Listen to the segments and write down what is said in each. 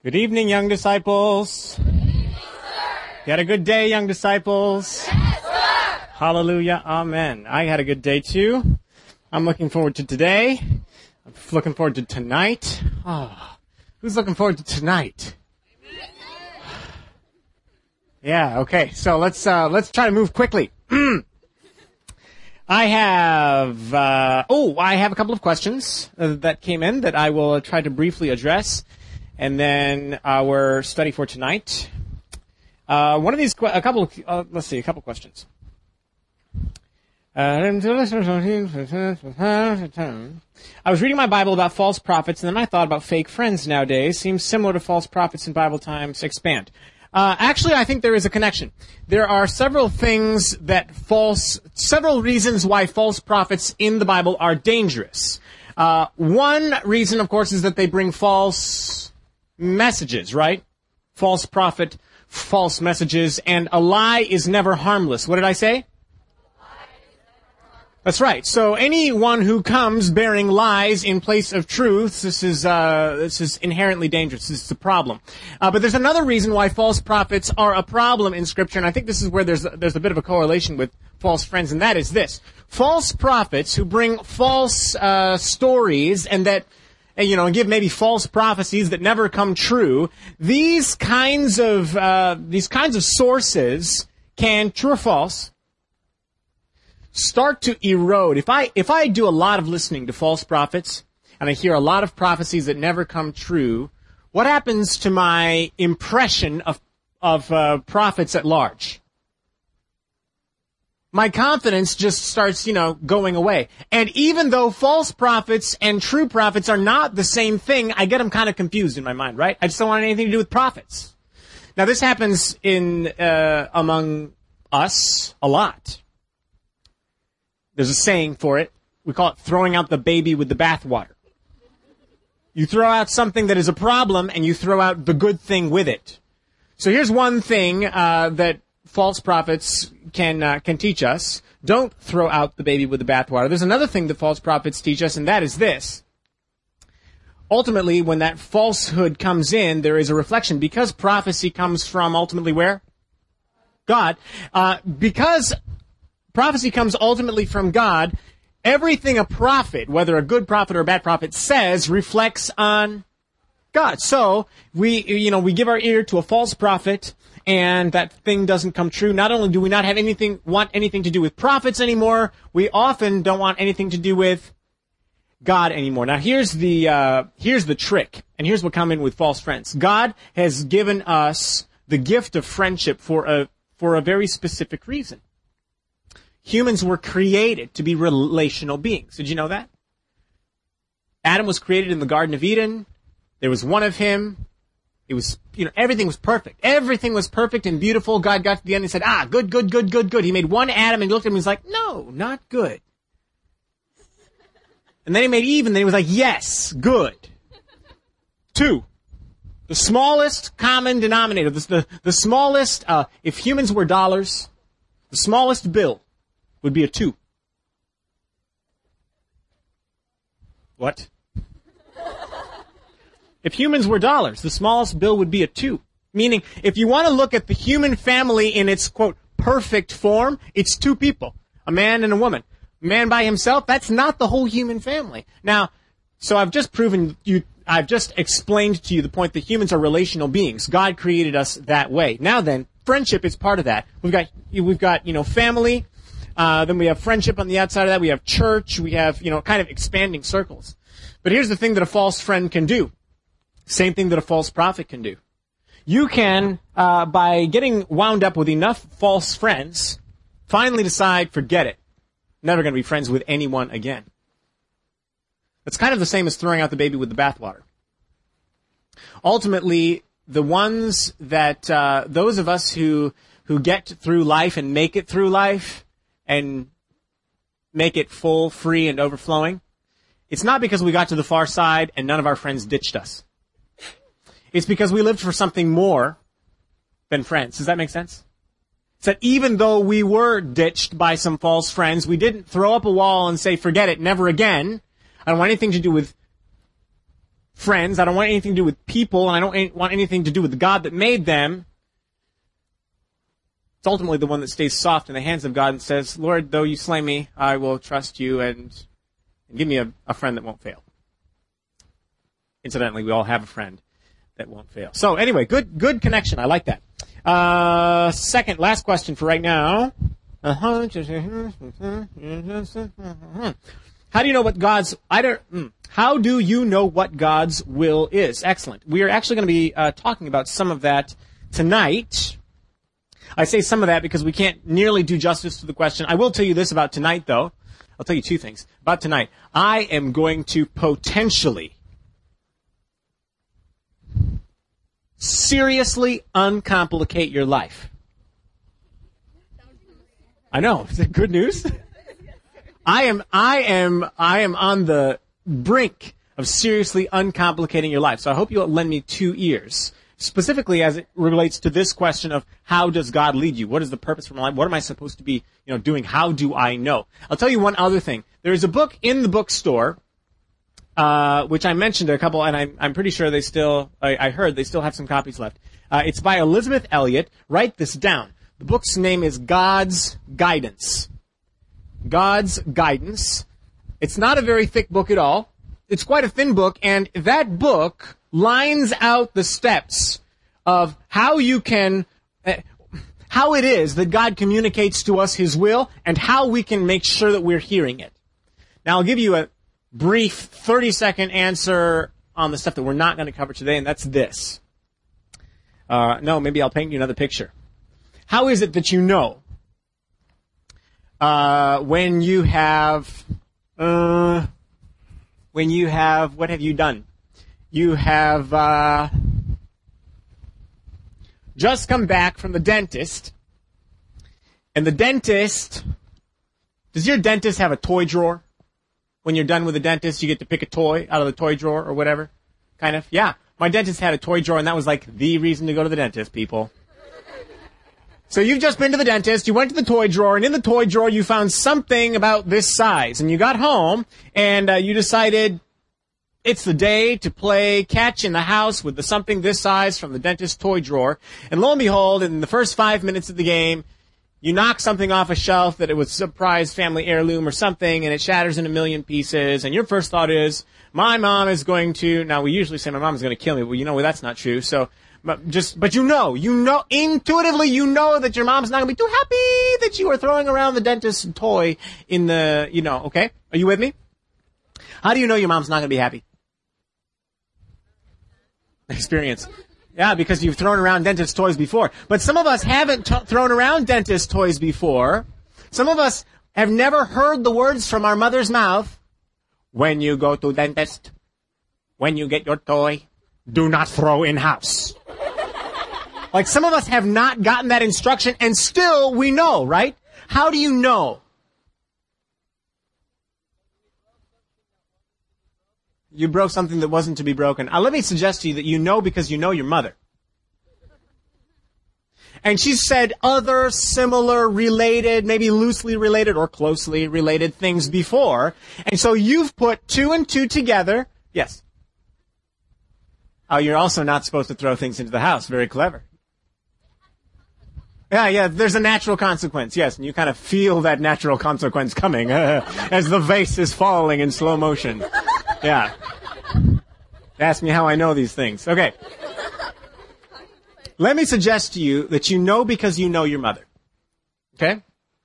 Good evening, young disciples. Good evening, you had a good day, young disciples? Yes, sir. Hallelujah. Amen. I had a good day, too. I'm looking forward to today. I'm looking forward to tonight. Oh, who's looking forward to tonight? Yeah, okay. So let's try to move quickly. I have a couple of questions that came in that I will try to briefly address. And then our study for tonight. A couple questions. I was reading my Bible about false prophets, and then I thought about fake friends nowadays. Seems similar to false prophets in Bible times. Expand. Actually, I think there is a connection. There are several reasons why false prophets in the Bible are dangerous. One reason, of course, is that they bring false messages, right? False prophet, false messages, and a lie is never harmless. What did I say? That's right. So anyone who comes bearing lies in place of truth, this is inherently dangerous. This is a problem. But there's another reason why false prophets are a problem in Scripture, and I think this is where there's a bit of a correlation with false friends, and that is this. False prophets who bring false stories and that and give maybe false prophecies that never come true. These kinds of sources can, true or false, start to erode. If I do a lot of listening to false prophets and I hear a lot of prophecies that never come true, what happens to my impression of prophets at large? My confidence just starts, going away. And even though false prophets and true prophets are not the same thing, I get them kind of confused in my mind, right? I just don't want anything to do with prophets. Now, this happens among us a lot. There's a saying for it. We call it throwing out the baby with the bathwater. You throw out something that is a problem, and you throw out the good thing with it. So here's one thing that false prophets can teach us. Don't throw out the baby with the bathwater. There's another thing that false prophets teach us, and that is this. Ultimately, when that falsehood comes in, there is a reflection. Because prophecy comes from ultimately where? God. Because prophecy comes ultimately from God, everything a prophet, whether a good prophet or a bad prophet, says reflects on God. So we give our ear to a false prophet, and that thing doesn't come true. Not only do we not have want anything to do with prophets anymore, we often don't want anything to do with God anymore. Now here's the trick, and here's what comes in with false friends. God has given us the gift of friendship for a very specific reason. Humans were created to be relational beings. Did you know that? Adam was created in the Garden of Eden. There was one of him. It was, everything was perfect. Everything was perfect and beautiful. God got to the end and said, good, good, good, good, good. He made one Adam and he looked at him and was like, no, not good. And then he made Eve and then he was like, yes, good. 2. The smallest common denominator. The smallest, if humans were dollars, the smallest bill would be a 2. What? If humans were dollars, the smallest bill would be a 2. Meaning, if you want to look at the human family in its, quote, perfect form, it's 2 people. A man and a woman. A man by himself, that's not the whole human family. Now, so I've just explained to you the point that humans are relational beings. God created us that way. Now then, friendship is part of that. We've got family, then we have friendship on the outside of that, we have church, we have, kind of expanding circles. But here's the thing that a false friend can do. Same thing that a false prophet can do. You can, by getting wound up with enough false friends, finally decide, forget it. Never going to be friends with anyone again. That's kind of the same as throwing out the baby with the bathwater. Ultimately, the ones that, those of us who get through life and make it through life and make it full, free, and overflowing, it's not because we got to the far side and none of our friends ditched us. It's because we lived for something more than friends. Does that make sense? It's that even though we were ditched by some false friends, we didn't throw up a wall and say, forget it, never again. I don't want anything to do with friends. I don't want anything to do with people, and I don't want anything to do with the God that made them. It's ultimately the one that stays soft in the hands of God and says, Lord, though you slay me, I will trust you and give me a friend that won't fail. Incidentally, we all have a friend that won't fail. So anyway, good connection. I like that. Last question for right now. How do you know what how do you know what God's will is? Excellent. We are actually going to be talking about some of that tonight. I say some of that because we can't nearly do justice to the question. I will tell you this about tonight, though. I'll tell you two things about tonight. I am going to potentially seriously uncomplicate your life. I know. Is that good news? I am on the brink of seriously uncomplicating your life. So I hope you'll lend me 2 ears, specifically as it relates to this question of how does God lead you? What is the purpose for my life? What am I supposed to be, doing? How do I know? I'll tell you one other thing. There's a book in the bookstore, which I mentioned a couple, and I'm pretty sure I heard they still have some copies left. It's by Elizabeth Elliot. Write this down. The book's name is God's Guidance. God's Guidance. It's not a very thick book at all. It's quite a thin book, and that book lines out the steps of how it is that God communicates to us His will, and how we can make sure that we're hearing it. Now, I'll give you a brief 30-second answer on the stuff that we're not going to cover today, and that's this. Maybe I'll paint you another picture. How is it that you know when you have, what have you done? You have just come back from the dentist, and does your dentist have a toy drawer? When you're done with the dentist, you get to pick a toy out of the toy drawer or whatever? Kind of? Yeah. My dentist had a toy drawer, and that was like the reason to go to the dentist, people. So you've just been to the dentist, you went to the toy drawer, and in the toy drawer you found something about this size. And you got home, and you decided it's the day to play catch in the house with the something this size from the dentist's toy drawer. And lo and behold, in the first 5 minutes of the game, you knock something off a shelf that it was a surprise family heirloom or something, and it shatters in a million pieces. And your first thought is, my mom is going to, now we usually say my mom is going to kill me, well, that's not true. So, but intuitively you know that your mom's not going to be too happy that you are throwing around the dentist's toy in the, okay? Are you with me? How do you know your mom's not going to be happy? Experience. Yeah, because you've thrown around dentist toys before. But some of us haven't thrown around dentist toys before. Some of us have never heard the words from our mother's mouth. When you go to dentist, when you get your toy, do not throw in house. Like some of us have not gotten that instruction, and still we know, right? How do you know? You broke something that wasn't to be broken. Let me suggest to you that you know because you know your mother. And she's said other similar, related, maybe loosely related or closely related things before. And so you've put 2 and 2 together. Yes. Oh, you're also not supposed to throw things into the house. Very clever. Yeah, there's a natural consequence, yes, and you kind of feel that natural consequence coming as the vase is falling in slow motion. Yeah. Ask me how I know these things. Okay. Let me suggest to you that you know because you know your mother. Okay?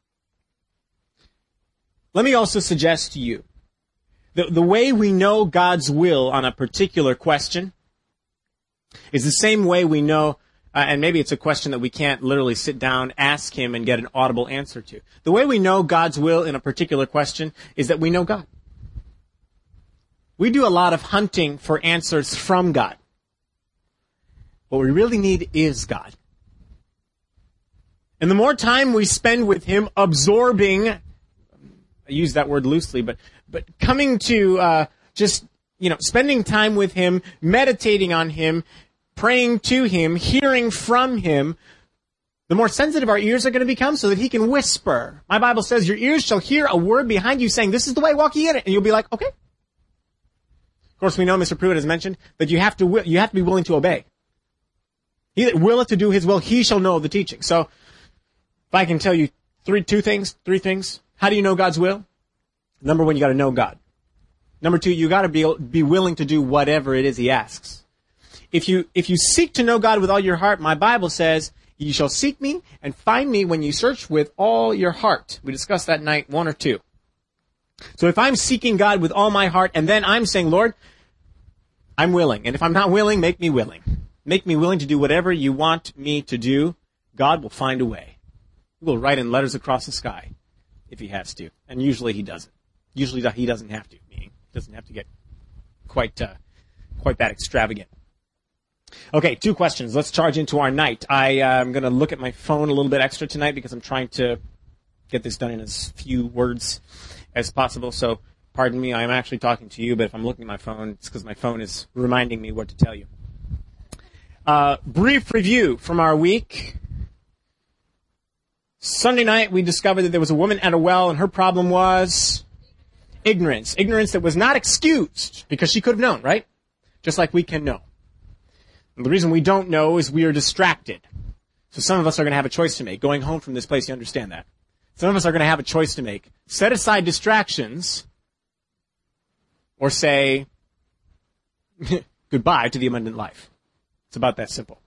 Let me also suggest to you that the way we know God's will on a particular question is the same way we know, and maybe it's a question that we can't literally sit down, ask Him, and get an audible answer to. The way we know God's will in a particular question is that we know God. We do a lot of hunting for answers from God. What we really need is God. And the more time we spend with Him absorbing, I use that word loosely, but coming to spending time with Him, meditating on Him, praying to Him, hearing from Him, the more sensitive our ears are going to become so that He can whisper. My Bible says, your ears shall hear a word behind you saying, this is the way, walk ye in it. And you'll be like, okay. Of course, we know, Mr. Pruitt has mentioned, that you have to be willing to obey. He that willeth to do his will, he shall know the teaching. So, if I can tell you three things. How do you know God's will? Number one, you gotta know God. Number two, you gotta be willing to do whatever it is he asks. If you seek to know God with all your heart, my Bible says, you shall seek me and find me when you search with all your heart. We discussed that night 1 or 2. So if I'm seeking God with all my heart, and then I'm saying, Lord, I'm willing. And if I'm not willing, make me willing. Make me willing to do whatever you want me to do. God will find a way. He will write in letters across the sky if he has to. And usually he doesn't. Usually he doesn't have to. Meaning, he doesn't have to get quite that extravagant. Okay, 2 questions. Let's charge into our night. I'm going to look at my phone a little bit extra tonight because I'm trying to get this done in as few words as possible. So, pardon me, I'm actually talking to you, but if I'm looking at my phone, it's because my phone is reminding me what to tell you. Brief review from our week. Sunday night, we discovered that there was a woman at a well, and her problem was ignorance. Ignorance that was not excused, because she could have known, right? Just like we can know. And the reason we don't know is we are distracted. So some of us are going to have a choice to make. Going home from this place, you understand that. Some of us are going to have a choice to make. Set aside distractions, or say goodbye to the abundant life. It's about that simple.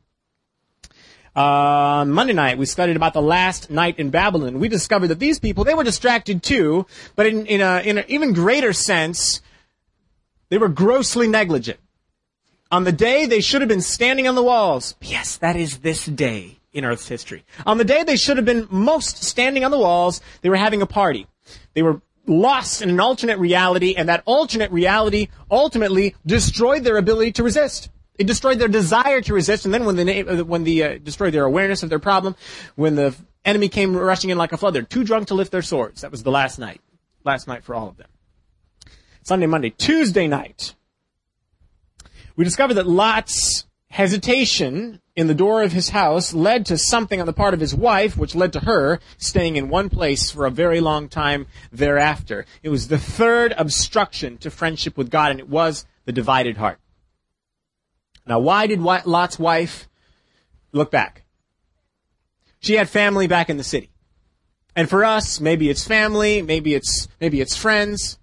Monday night, we studied about the last night in Babylon. We discovered that these people, they were distracted too, but in an even greater sense, they were grossly negligent. On the day they should have been standing on the walls. Yes, that is this day in Earth's history. On the day they should have been most standing on the walls, they were having a party. They were lost in an alternate reality, and that alternate reality ultimately destroyed their ability to resist. It destroyed their desire to resist, and then when they destroyed their awareness of their problem, when the enemy came rushing in like a flood, they're too drunk to lift their swords. That was the last night for all of them. Sunday, Monday, Tuesday night, we discovered that Lot's hesitation in the door of his house led to something on the part of his wife, which led to her staying in one place for a very long time thereafter. It was the third obstruction to friendship with God, and it was the divided heart. Now, why did Lot's wife look back? She had family back in the city. And for us, maybe it's family, maybe it's friends.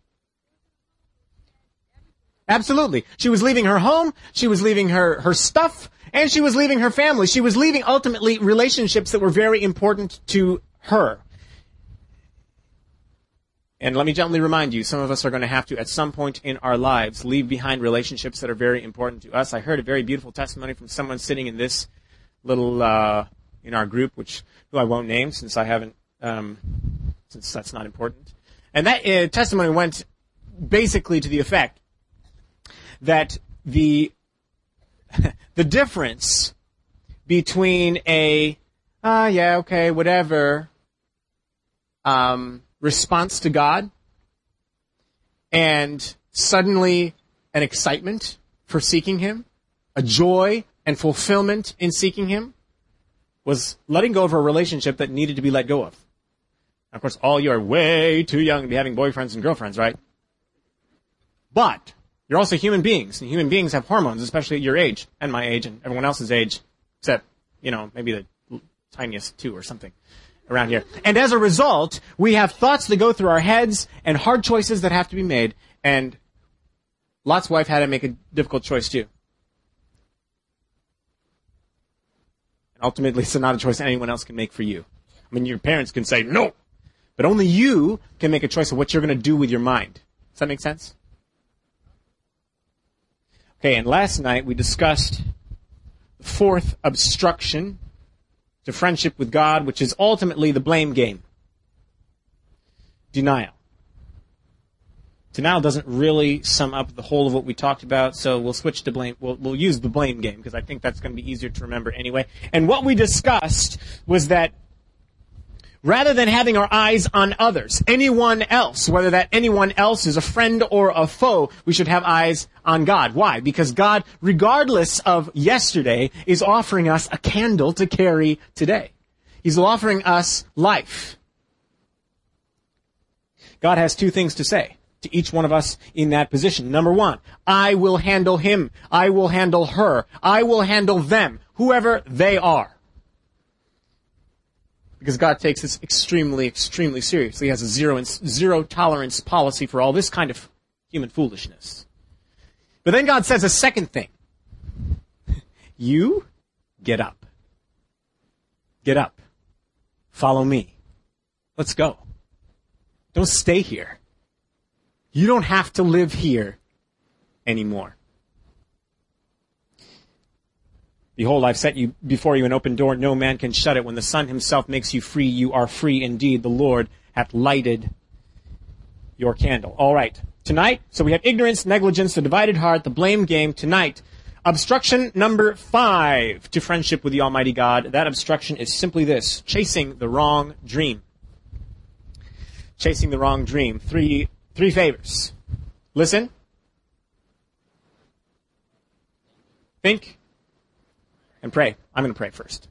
Absolutely. She was leaving her home, she was leaving her stuff, and she was leaving her family. She was leaving, ultimately, relationships that were very important to her. And let me gently remind you, some of us are going to have to, at some point in our lives, leave behind relationships that are very important to us. I heard a very beautiful testimony from someone sitting in this little, in our group, who I won't name since I haven't, since that's not important. And that testimony went basically to the effect that the difference between whatever, response to God and suddenly an excitement for seeking Him, a joy and fulfillment in seeking Him, was letting go of a relationship that needed to be let go of. Of course, all you are way too young to be having boyfriends and girlfriends, right? But you're also human beings, and human beings have hormones, especially at your age, and my age, and everyone else's age, except, maybe the tiniest 2 or something around here. And as a result, we have thoughts that go through our heads and hard choices that have to be made, and Lot's wife had to make a difficult choice too. And ultimately, it's not a choice anyone else can make for you. I mean, your parents can say no, but only you can make a choice of what you're going to do with your mind. Does that make sense? Okay, and last night we discussed the 4th obstruction to friendship with God, which is ultimately the blame game. Denial. Denial doesn't really sum up the whole of what we talked about, so we'll switch to blame. We'll use the blame game, because I think that's going to be easier to remember anyway. And what we discussed was that rather than having our eyes on others, anyone else, whether that anyone else is a friend or a foe, we should have eyes on God. Why? Because God, regardless of yesterday, is offering us a candle to carry today. He's offering us life. God has 2 things to say. to each one of us in that position. Number one, I will handle him. I will handle her. I will handle them, whoever they are. Because God takes this extremely, extremely seriously. He has a zero tolerance policy for all this kind of human foolishness. But then God says a second thing. You get up. Get up. Follow me. Let's go. Don't stay here. You don't have to live here anymore. Behold, I've set you before you an open door. No man can shut it. When the Son himself makes you free, you are free indeed. The Lord hath lighted your candle. All right. Tonight, so we have ignorance, negligence, the divided heart, the blame game. Tonight, obstruction number 5 to friendship with the Almighty God. That obstruction is simply this: chasing the wrong dream. Chasing the wrong dream. Three favors. Listen. Think. And pray. I'm going to pray first.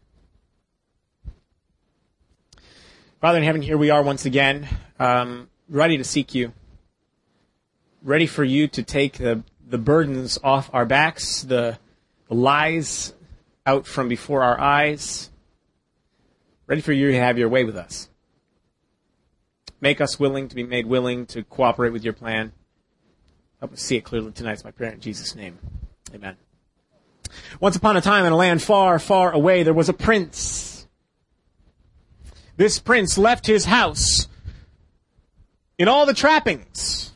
Father in heaven, here we are once again, ready to seek you. Ready for you to take the burdens off our backs, the lies out from before our eyes. Ready for you to have your way with us. Make us willing to be made willing to cooperate with your plan. Help us see it clearly tonight. It's my prayer in Jesus' name. Amen. Once upon a time in a land far, far away, there was a prince. This prince left his house in all the trappings,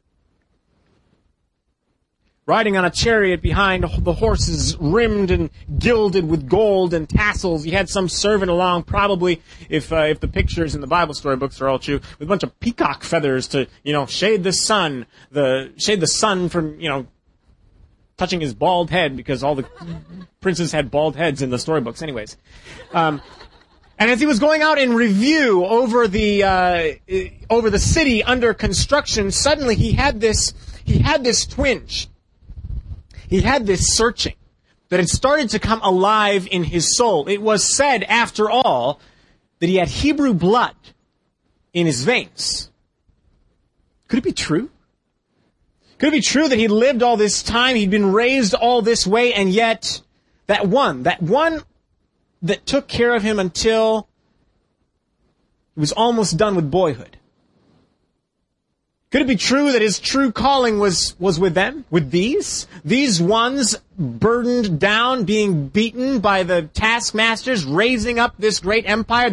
riding on a chariot behind the horses, rimmed and gilded with gold and tassels. He had some servant along, probably, if the pictures in the Bible storybooks are all true, with a bunch of peacock feathers to, shade the sun from, touching his bald head, because all the princes had bald heads in the storybooks anyways. And as he was going out in review over the city under construction, suddenly he had this twinge. He had this searching that had started to come alive in his soul. It was said, after all, that he had Hebrew blood in his veins. Could it be true? Could it be true that he lived all this time, he'd been raised all this way, and yet that one that took care of him until he was almost done with boyhood? Could it be true that his true calling was with them, with these ones burdened down, being beaten by the taskmasters, raising up this great empire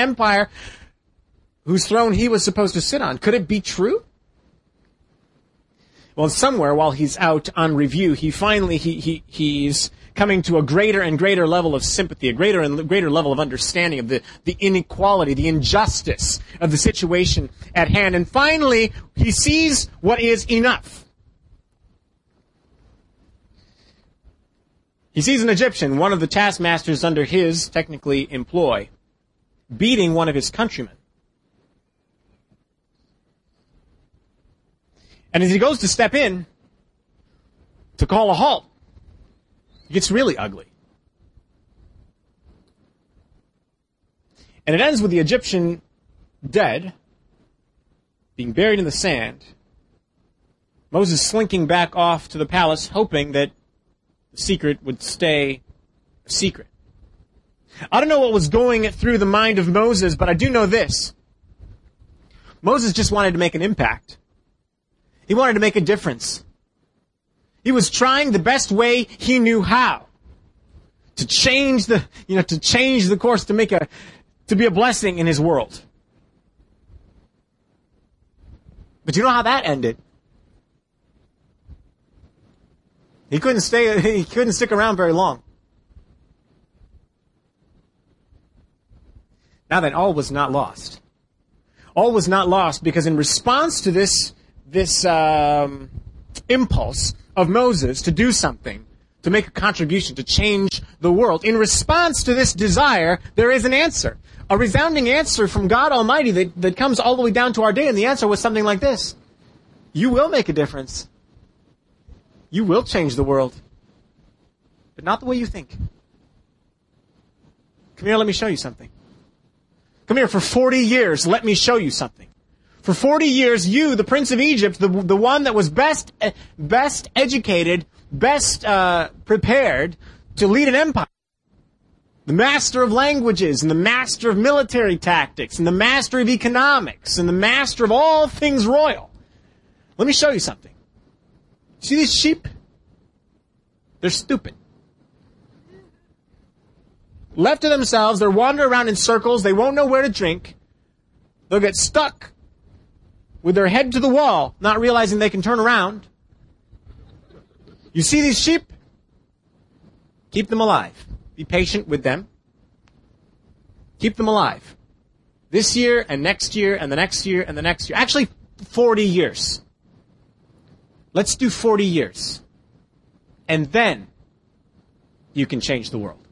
whose throne he was supposed to sit on? Could it be true? Well, somewhere while he's out on review, he's coming to a greater and greater level of sympathy, a greater and greater level of understanding of the inequality, the injustice of the situation at hand. And finally, he sees what is enough. He sees an Egyptian, one of the taskmasters under his, technically, employ, beating one of his countrymen. And as he goes to step in to call a halt, it gets really ugly. And it ends with the Egyptian dead, being buried in the sand, Moses slinking back off to the palace, hoping that the secret would stay a secret. I don't know what was going through the mind of Moses, but I do know this. Moses just wanted to make an impact. He wanted to make a difference. He was trying the best way he knew how to change the course, to be a blessing in his world. But you know how that ended? He couldn't stick around very long. Now then, all was not lost. All was not lost, because in response to this impulse of Moses to do something, to make a contribution, to change the world, in response to this desire, there is an answer. A resounding answer from God Almighty that comes all the way down to our day, and the answer was something like this: you will make a difference. You will change the world. But not the way you think. Come here, let me show you something. Come here, for 40 years, let me show you something. For 40 years, you, the Prince of Egypt, the one that was best educated, best prepared to lead an empire, the master of languages, and the master of military tactics, and the master of economics, and the master of all things royal. Let me show you something. See these sheep? They're stupid. Left to themselves, they'll wander around in circles, they won't know where to drink, they'll get stuck with their head to the wall, not realizing they can turn around. You see these sheep? Keep them alive. Be patient with them. Keep them alive. This year, and next year, and the next year, and the next year. Actually, 40 years. Let's do 40 years. And then you can change the world.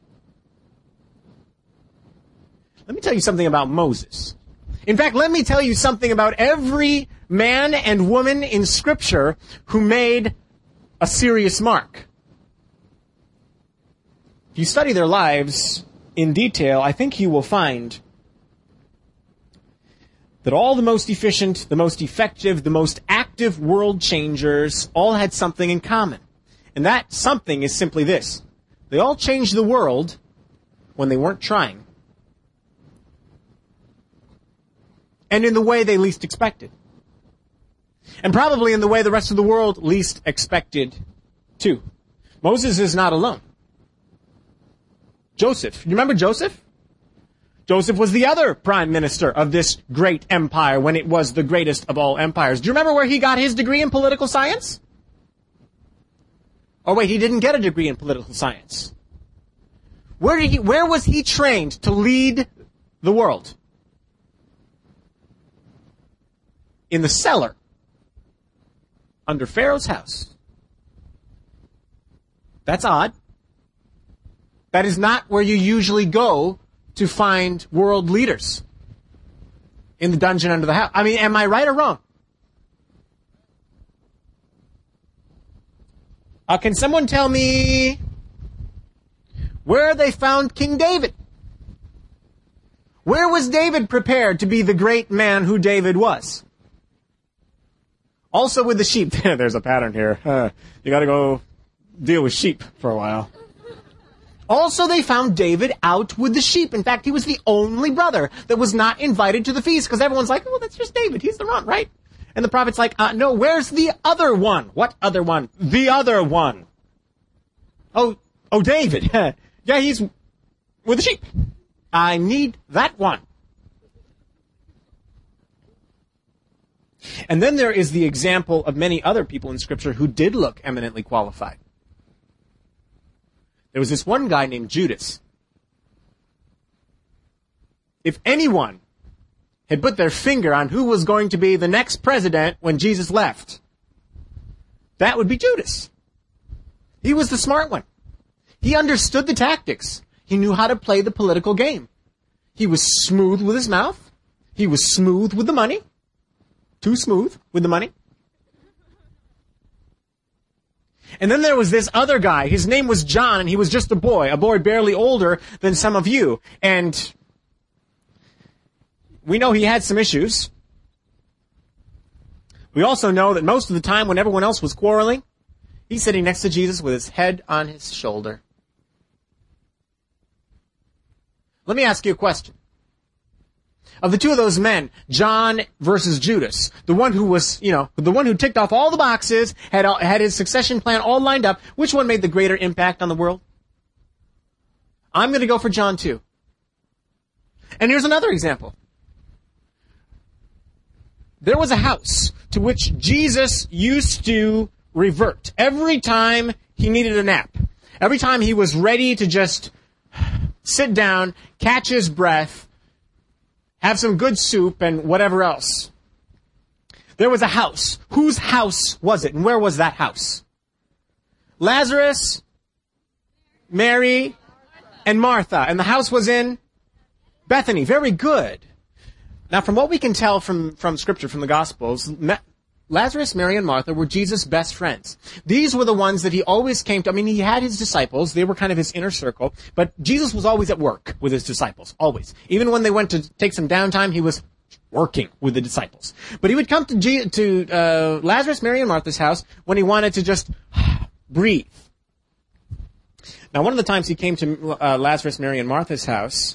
Let me tell you something about Moses. In fact, let me tell you something about every man and woman in Scripture who made a serious mark. If you study their lives in detail, I think you will find that all the most efficient, the most effective, the most active world changers all had something in common. And that something is simply this. They all changed the world when they weren't trying. And in the way they least expected. And probably in the way the rest of the world least expected too. Moses is not alone. Joseph. You remember Joseph? Joseph was the other prime minister of this great empire when it was the greatest of all empires. Do you remember where he got his degree in political science? Oh wait, he didn't get a degree in political science. Where was he trained to lead the world? In the cellar, under Pharaoh's house. That's odd. That is not where you usually go to find world leaders. In the dungeon under the house. I mean, am I right or wrong? Can someone tell me where they found King David? Where was David prepared to be the great man who David was? Also with the sheep. There's a pattern here. You gotta go deal with sheep for a while. Also, they found David out with the sheep. In fact, he was the only brother that was not invited to the feast because everyone's like, well, that's just David. He's the one, right? And the prophet's like, no, where's the other one? What other one? The other one. Oh, David. Yeah, he's with the sheep. I need that one. And then there is the example of many other people in Scripture who did look eminently qualified. There was this one guy named Judas. If anyone had put their finger on who was going to be the next president when Jesus left, that would be Judas. He was the smart one. He understood the tactics. He knew how to play the political game. He was smooth with his mouth. He was smooth with the money. Too smooth with the money. And then there was this other guy. His name was John, and he was just a boy barely older than some of you. And we know he had some issues. We also know that most of the time when everyone else was quarreling, he's sitting next to Jesus with his head on his shoulder. Let me ask you a question. Of the two of those men, John versus Judas, the one who was, the one who ticked off all the boxes, had his succession plan all lined up, which one made the greater impact on the world? I'm going to go for John too. And here's another example. There was a house to which Jesus used to revert every time he needed a nap. Every time he was ready to just sit down, catch his breath, have some good soup and whatever else. There was a house. Whose house was it? And where was that house? Lazarus, Mary, and Martha. And the house was in Bethany. Very good. Now, from what we can tell from Scripture, from the Gospels, Lazarus, Mary, and Martha were Jesus' best friends. These were the ones that he always came to. I mean, he had his disciples. They were kind of his inner circle. But Jesus was always at work with his disciples. Always. Even when they went to take some downtime, he was working with the disciples. But he would come to Lazarus, Mary, and Martha's house when he wanted to just breathe. Now, one of the times he came to Lazarus, Mary, and Martha's house,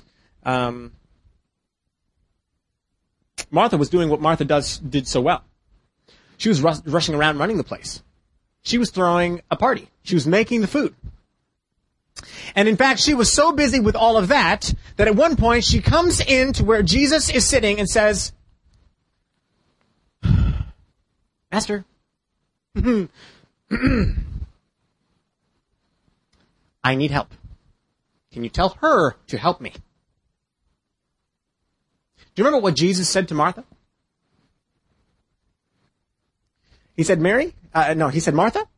Martha was doing what Martha did so well. She was rushing around running the place. She was throwing a party. She was making the food. And in fact, she was so busy with all of that at one point she comes in to where Jesus is sitting and says, Master, I need help. Can you tell her to help me? Do you remember what Jesus said to Martha? He said, he said, Martha?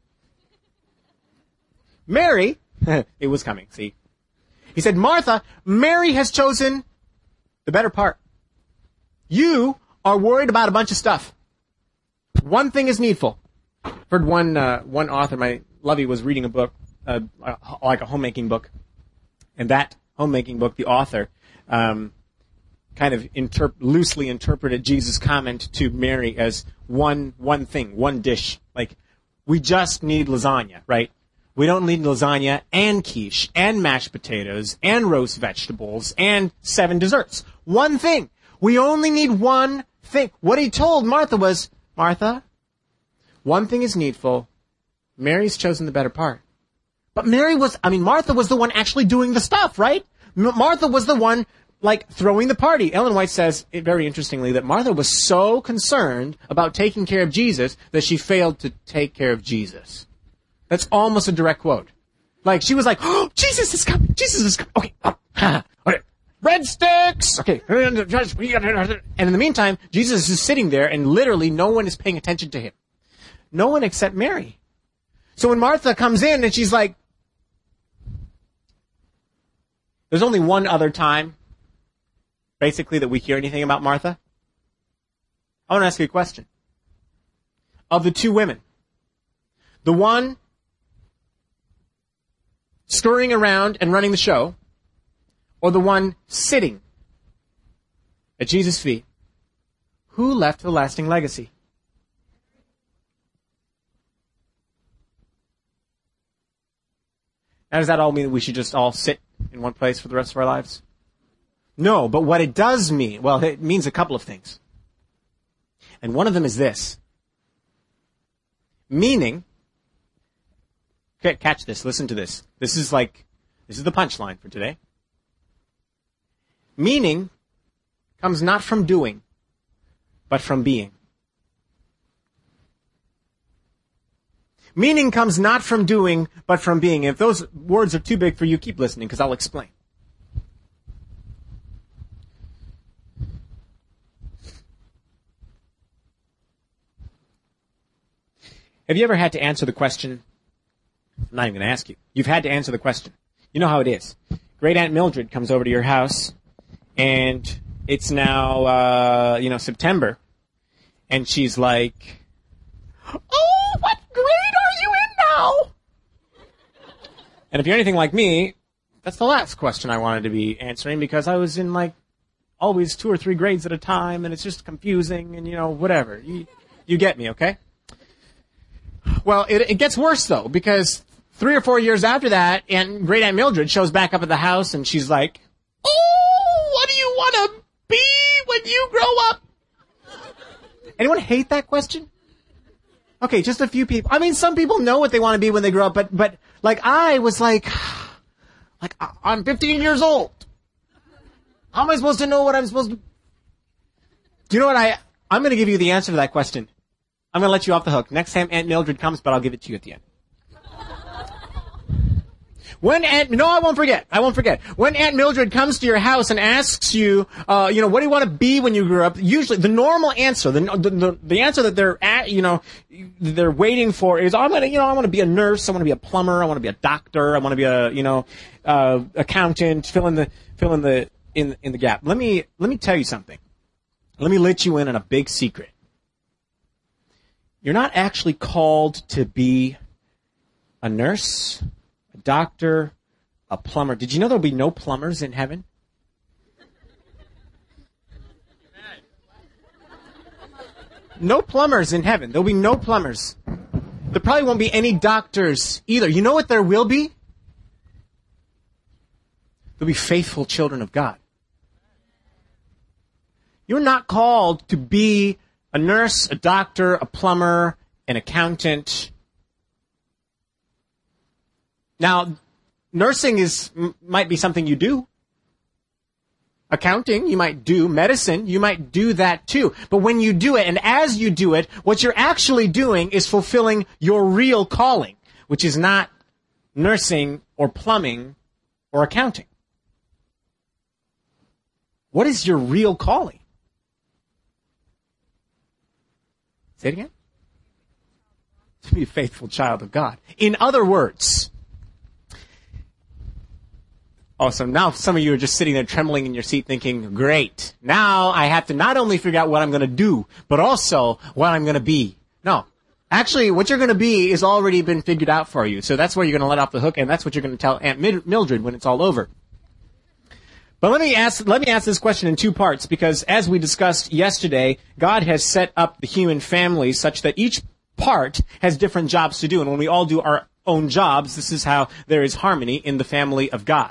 Mary, it was coming, see? He said, Martha, Mary has chosen the better part. You are worried about a bunch of stuff. One thing is needful. I've heard one author, my Lovey, was reading a book, like a homemaking book. And that homemaking book, the author, kind of loosely interpreted Jesus' comment to Mary as one thing, one dish. Like, we just need lasagna, right? We don't need lasagna and quiche and mashed potatoes and roast vegetables and 7 desserts. One thing. We only need one thing. What he told Martha was, Martha, one thing is needful. Mary's chosen the better part. But Martha was the one actually doing the stuff, right? Martha was the one, throwing the party. Ellen White says, very interestingly, that Martha was so concerned about taking care of Jesus that she failed to take care of Jesus. That's almost a direct quote. She was like, oh, Jesus is coming. Jesus is coming. Okay. Okay. Breadsticks. Okay. And in the meantime, Jesus is sitting there and literally no one is paying attention to him. No one except Mary. So when Martha comes in and she's like, there's only one other time, basically, that we hear anything about Martha. I want to ask you a question. Of the 2 women, the one scurrying around and running the show, or the one sitting at Jesus' feet, who left a lasting legacy? Now, does that all mean that we should just all sit in one place for the rest of our lives? No, but what it does mean, well, it means a couple of things. And one of them is this. Meaning, okay, catch this, listen to this. This is the punchline for today. Meaning comes not from doing, but from being. Meaning comes not from doing, but from being. If those words are too big for you, keep listening, because I'll explain. Have you ever had to answer the question? I'm not even going to ask you. You've had to answer the question. You know how it is. Great Aunt Mildred comes over to your house, and it's now, September, and she's like, oh, what grade are you in now? And if you're anything like me, that's the last question I wanted to be answering, because I was in, always 2 or 3 grades at a time, and it's just confusing, and, whatever. You get me, okay? Well, it gets worse, though, because 3 or 4 years after that, Great Aunt Mildred shows back up at the house, and she's like, oh, what do you want to be when you grow up? Anyone hate that question? Okay, just a few people. I mean, some people know what they want to be when they grow up, but I was I'm 15 years old. How am I supposed to know what I'm supposed to... Do you know what I'm going to give you the answer to that question. I'm going to let you off the hook. Next time Aunt Mildred comes, but I'll give it to you at the end. I won't forget. When Aunt Mildred comes to your house and asks you, what do you want to be when you grow up? Usually, the normal answer, the answer that they're waiting for is, I want to be a nurse, I want to be a plumber, I want to be a doctor, I want to be a, accountant, fill in the gap. Let me tell you something. Let me let you in on a big secret. You're not actually called to be a nurse, a doctor, a plumber. Did you know there'll be no plumbers in heaven? No plumbers in heaven. There'll be no plumbers. There probably won't be any doctors either. You know what there will be? There'll be faithful children of God. You're not called to be a nurse, a doctor, a plumber, an accountant. Now, nursing might be something you do. Accounting, you might do. Medicine, you might do that too. But when you do it, and as you do it, what you're actually doing is fulfilling your real calling, which is not nursing or plumbing or accounting. What is your real calling? Say it again. To be a faithful child of God. In other words, so now some of you are just sitting there trembling in your seat thinking, great, now I have to not only figure out what I'm going to do, but also what I'm going to be. No. Actually, what you're going to be is already been figured out for you. So that's where you're going to let off the hook, and that's what you're going to tell Aunt Mildred when it's all over. But let me ask this question in two parts, because as we discussed yesterday, God has set up the human family such that each part has different jobs to do. And when we all do our own jobs, this is how there is harmony in the family of God.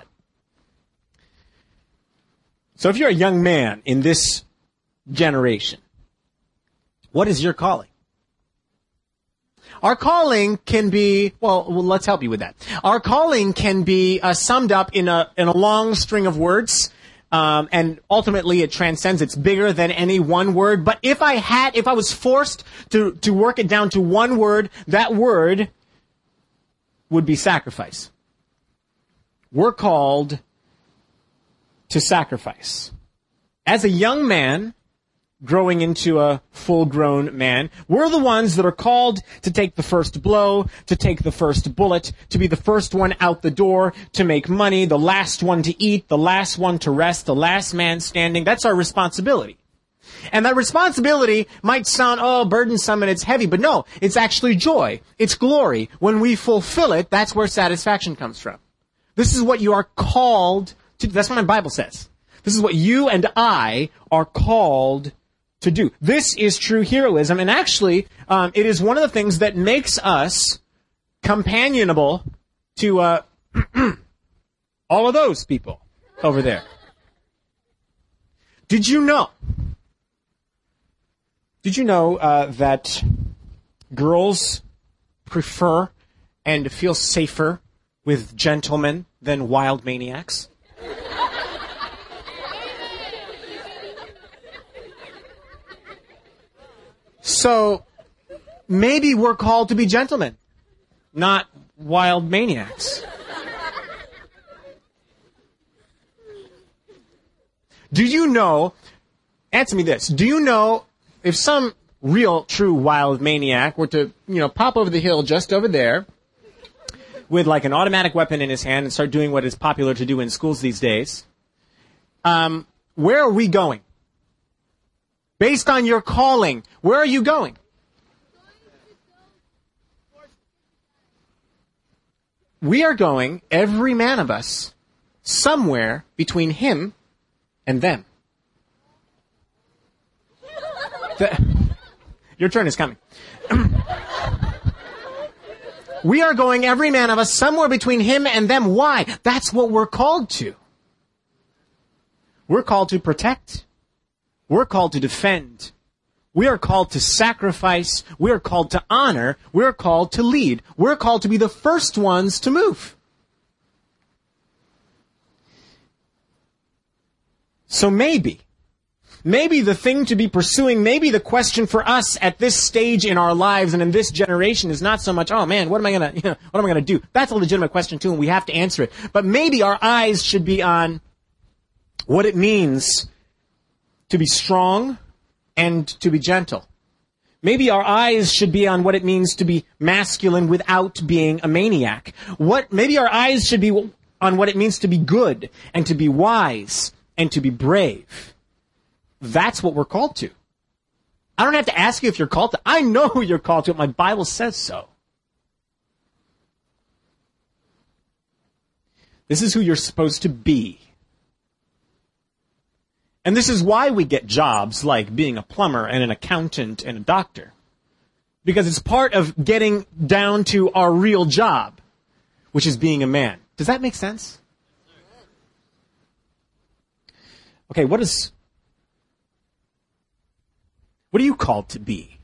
So if you're a young man in this generation, what is your calling? Our calling can be, well, let's help you with that. Our calling can be summed up in a long string of words, and ultimately it transcends. It's bigger than any one word. But if I was forced to work it down to one word, that word would be sacrifice. We're called to sacrifice. As a young man, growing into a full-grown man, we're the ones that are called to take the first blow, to take the first bullet, to be the first one out the door, to make money, the last one to eat, the last one to rest, the last man standing. That's our responsibility. And that responsibility might sound, burdensome and it's heavy, but no, it's actually joy. It's glory. When we fulfill it, that's where satisfaction comes from. This is what you are called to. That's what my Bible says. This is what you and I are called to do. This is true heroism, and actually, it is one of the things that makes us companionable to all of those people over there. Did you know that girls prefer and feel safer with gentlemen than wild maniacs? So, maybe we're called to be gentlemen, not wild maniacs. Do you know, answer me this, do you know if some real, true wild maniac were to, pop over the hill just over there with like an automatic weapon in his hand and start doing what is popular to do in schools these days, where are we going? Based on your calling, where are you going? We are going, every man of us, somewhere between him and them. Your turn is coming. We are going, every man of us, somewhere between him and them. Why? That's what we're called to. We're called to protect. We're called to defend. We are called to sacrifice. We are called to honor. We're called to lead. We're called to be the first ones to move. So maybe the thing to be pursuing, maybe the question for us at this stage in our lives and in this generation is not so much, oh man, what am I gonna do? That's a legitimate question too, and we have to answer it. But maybe our eyes should be on what it means to be strong and to be gentle. Maybe our eyes should be on what it means to be masculine without being a maniac. Maybe our eyes should be on what it means to be good and to be wise and to be brave. That's what we're called to. I don't have to ask you if you're called to. I know who you're called to. My Bible says so. This is who you're supposed to be. And this is why we get jobs like being a plumber and an accountant and a doctor. Because it's part of getting down to our real job, which is being a man. Does that make sense? Okay, what are you called to be?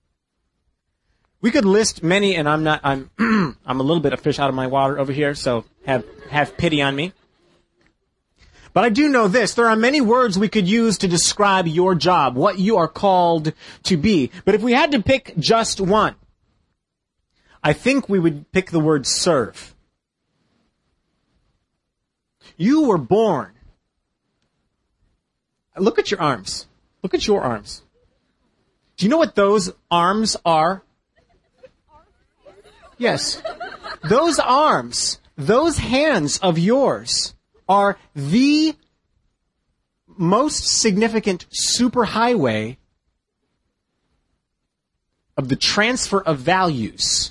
We could list many, and I'm I'm a little bit of fish out of my water over here, so have pity on me. But I do know this, there are many words we could use to describe your job, what you are called to be. But if we had to pick just one, I think we would pick the word serve. You were born. Look at your arms. Look at your arms. Do you know what those arms are? Yes. Those arms, those hands of yours are the most significant superhighway of the transfer of values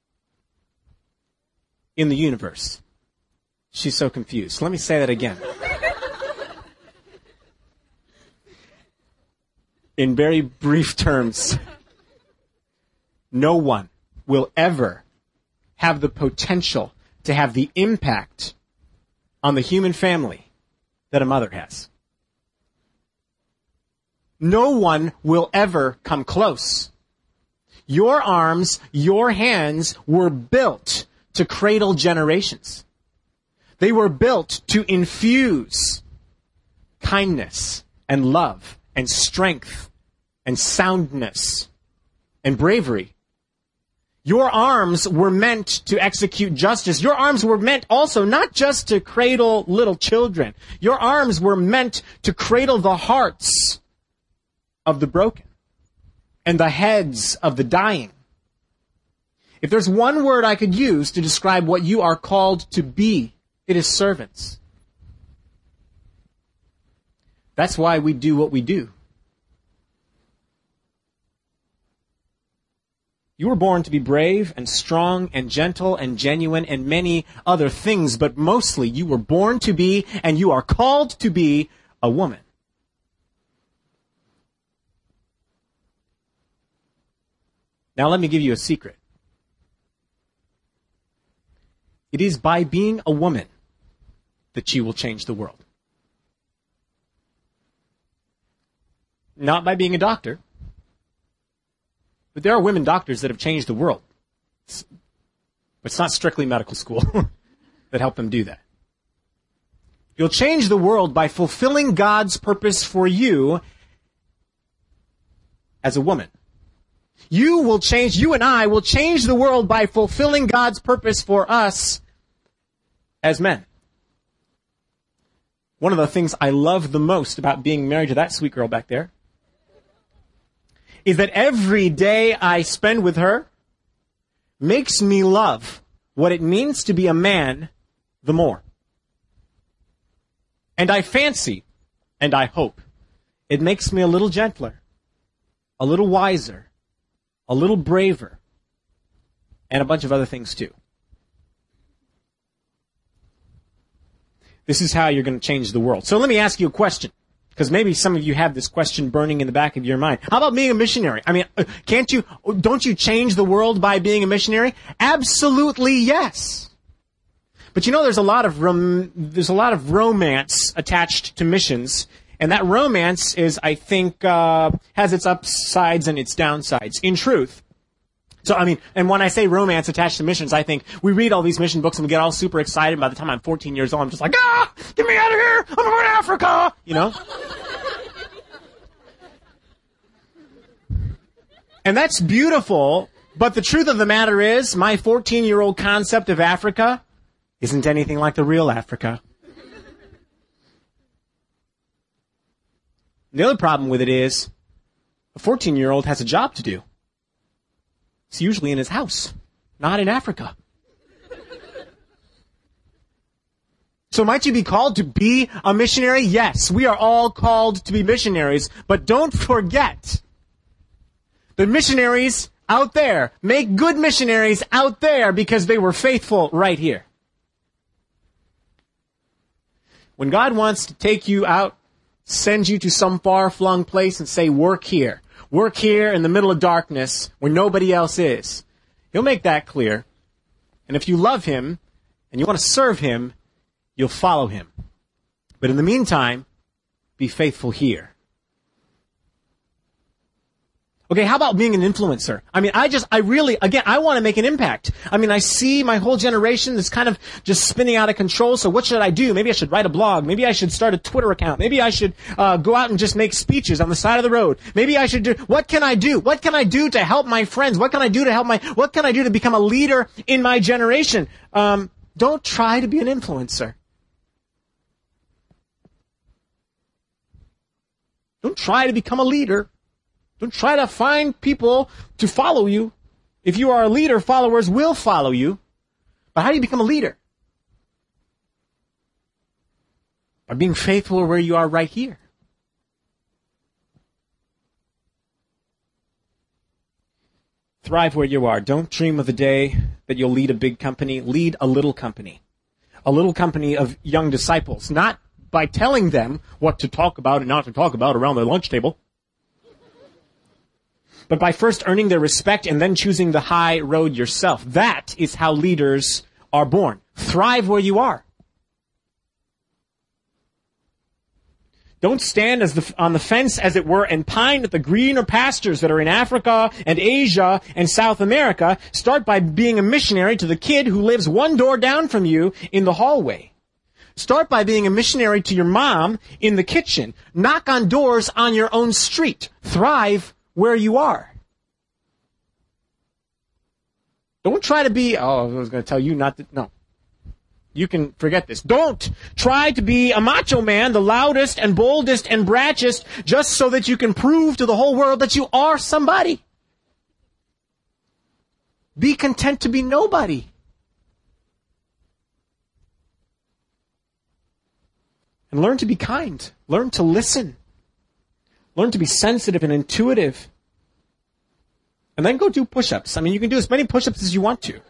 in the universe. She's so confused. Let me say that again. In very brief terms, no one will ever have the potential to have the impact on the human family that a mother has. No one will ever come close. Your arms, your hands were built to cradle generations. They were built to infuse kindness and love and strength and soundness and bravery. Your arms were meant to execute justice. Your arms were meant also not just to cradle little children. Your arms were meant to cradle the hearts of the broken and the heads of the dying. If there's one word I could use to describe what you are called to be, it is servants. That's why we do what we do. You were born to be brave and strong and gentle and genuine and many other things, but mostly you were born to be and you are called to be a woman. Now let me give you a secret. It is by being a woman that you will change the world. Not by being a doctor. But there are women doctors that have changed the world. But it's not strictly medical school that help them do that. You'll change the world by fulfilling God's purpose for you as a woman. You and I will change the world by fulfilling God's purpose for us as men. One of the things I love the most about being married to that sweet girl back there is that every day I spend with her makes me love what it means to be a man the more. And I fancy, and I hope, it makes me a little gentler, a little wiser, a little braver, and a bunch of other things too. This is how you're going to change the world. So let me ask you a question. Because maybe some of you have this question burning in the back of your mind. How about being a missionary? I mean, don't you change the world by being a missionary? Absolutely yes. But you know, there's a lot of romance attached to missions. And that romance is, I think, has its upsides and its downsides. In truth. So, I mean, and when I say romance attached to missions, I think we read all these mission books and we get all super excited. By the time I'm 14 years old, I'm just like, get me out of here! I'm going to Africa! You know? And that's beautiful, but the truth of the matter is, my 14-year-old concept of Africa isn't anything like the real Africa. The other problem with it is, a 14-year-old has a job to do. It's usually in his house, not in Africa. So might you be called to be a missionary? Yes, we are all called to be missionaries, but don't forget the missionaries out there make good missionaries out there because they were faithful right here. When God wants to take you out send you to some far-flung place and say, work here. Work here in the middle of darkness where nobody else is. He'll make that clear. And if you love him and you want to serve him, you'll follow him. But in the meantime, be faithful here. Okay, how about being an influencer? I mean, I want to make an impact. I mean, I see my whole generation is kind of just spinning out of control, so what should I do? Maybe I should write a blog. Maybe I should start a Twitter account. Maybe I should go out and just make speeches on the side of the road. Maybe I should do, what can I do? What can I do to help my friends? What can I do to become a leader in my generation? Don't try to be an influencer. Don't try to become a leader. Don't try to find people to follow you. If you are a leader, followers will follow you. But how do you become a leader? By being faithful where you are right here. Thrive where you are. Don't dream of the day that you'll lead a big company. Lead a little company. A little company of young disciples. Not by telling them what to talk about and not to talk about around the lunch table, but by first earning their respect and then choosing the high road yourself. That is how leaders are born. Thrive where you are. Don't stand on the fence, as it were, and pine at the greener pastures that are in Africa and Asia and South America. Start by being a missionary to the kid who lives one door down from you in the hallway. Start by being a missionary to your mom in the kitchen. Knock on doors on your own street. Thrive where you are. Don't try to be, I was going to tell you not to, no. You can forget this. Don't try to be a macho man, the loudest and boldest and brachest, just so that you can prove to the whole world that you are somebody. Be content to be nobody. And learn to be kind. Learn to listen. Learn to be sensitive and intuitive. And then go do push-ups. I mean, you can do as many push-ups as you want to.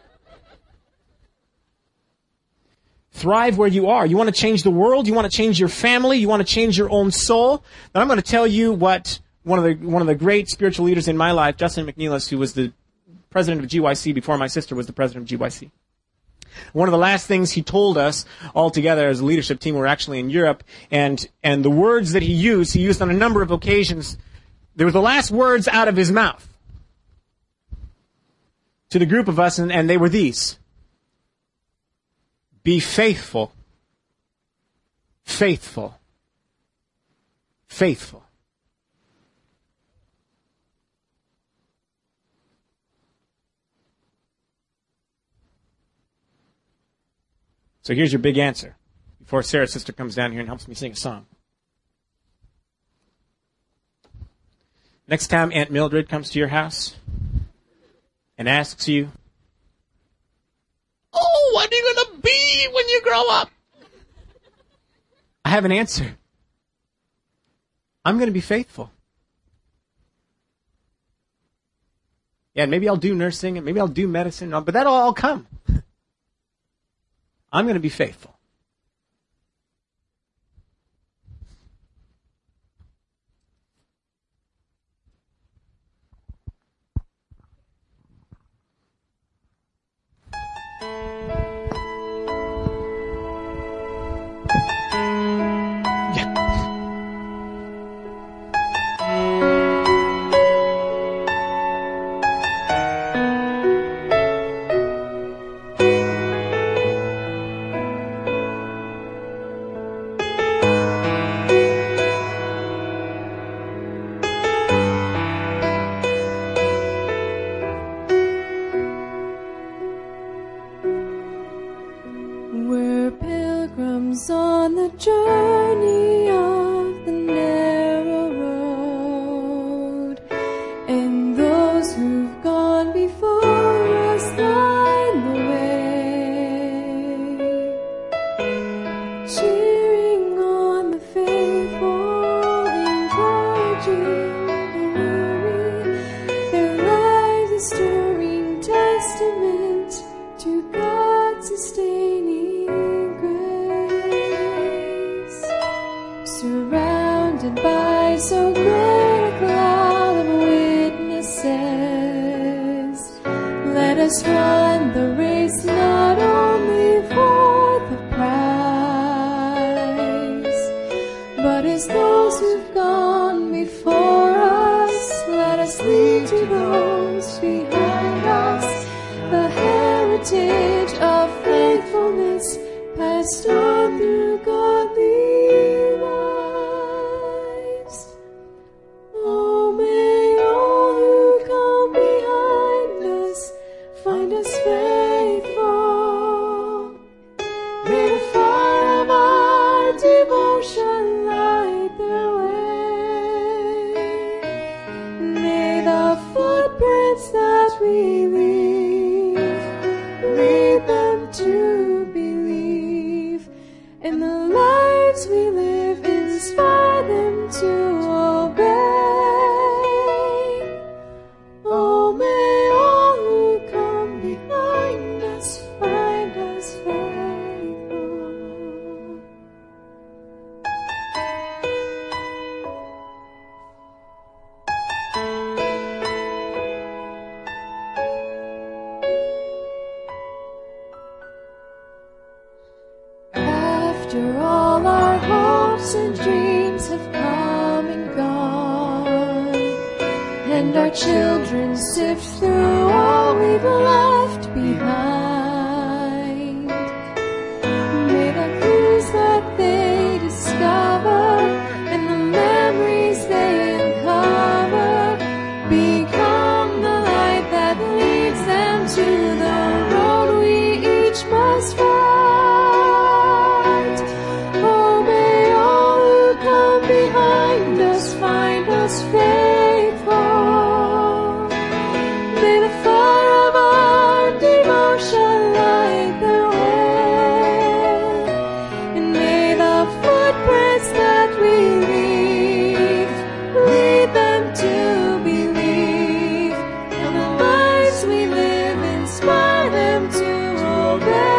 Thrive where you are. You want to change the world. You want to change your family. You want to change your own soul. Then I'm going to tell you what one of the great spiritual leaders in my life, Justin McNeilis, who was the president of GYC before my sister was the president of GYC. One of the last things he told us all together as a leadership team, we were actually in Europe, and the words that he used on a number of occasions, they were the last words out of his mouth to the group of us, and they were these. Be faithful, faithful, faithful. So here's your big answer before Sarah's sister comes down here and helps me sing a song. Next time Aunt Mildred comes to your house and asks you, "Oh, what are you going to be when you grow up?" I have an answer. I'm going to be faithful. Yeah, and maybe I'll do nursing and maybe I'll do medicine, but that'll all come. I'm going to be faithful. We're pilgrims on the journey of the narrow road, and those who've gone before us line the way, cheering on the faithful, encouraging the weary. Their lives a stirring testament to God's sustaining grace. is so great a cloud of witnesses. Let us run the race not only for the prize, but as those who've gone before us, let us leave to those behind us the heritage of faithfulness passed on through godly lives. Oh, may all who come behind us find us faithful. May the fire of our devotion light their way. May the footprints that we leave lead them to believe, and the lives we live inspire them to obey. Oh, may all who come behind us find us faithful. After all our hopes and dreams have come and gone, and our children sift through all we've left behind, may the clues that they discover and the memories they uncover become the light that leads them to the road we each must find. Oh, may all who come behind us find us faithful. May the fire of our devotion light their way, and may the footprints that we leave lead them to believe, and the lives we live inspire them to obey.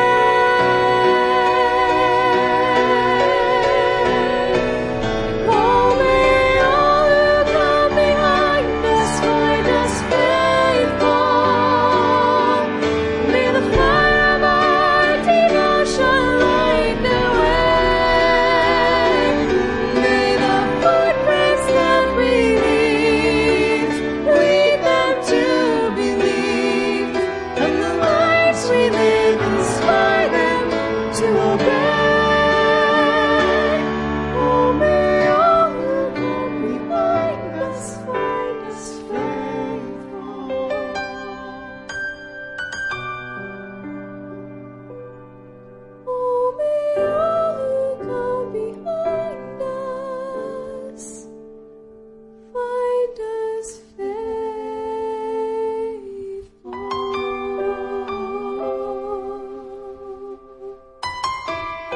Oh, may all who come behind us find us faithful. May the fire of our devotion light their way. May the footprints that we leave lead them to believe, and the lives we live inspire them to obey. Oh, may all who come behind us find us faithful. Oh, may all who come behind us find us faithful.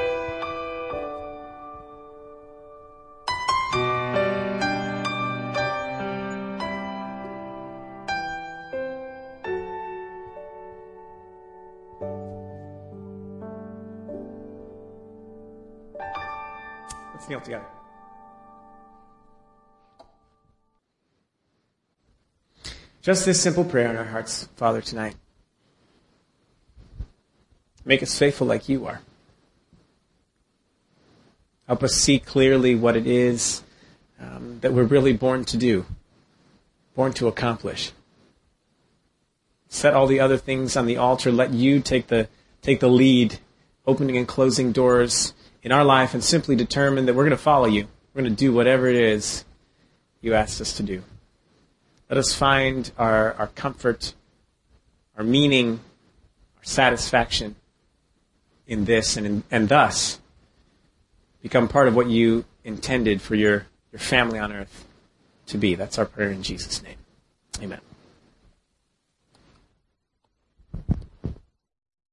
Let's kneel together. Just this simple prayer in our hearts, Father, tonight. Make us faithful like you are. Help us see clearly what it is that we're really born to do, born to accomplish. Set all the other things on the altar. Let you take the lead, opening and closing doors in our life, and simply determine that we're going to follow you. We're going to do whatever it is you asked us to do. Let us find our comfort, our meaning, our satisfaction in this, and thus become part of what you intended for your family on earth to be. That's our prayer in Jesus' name. Amen.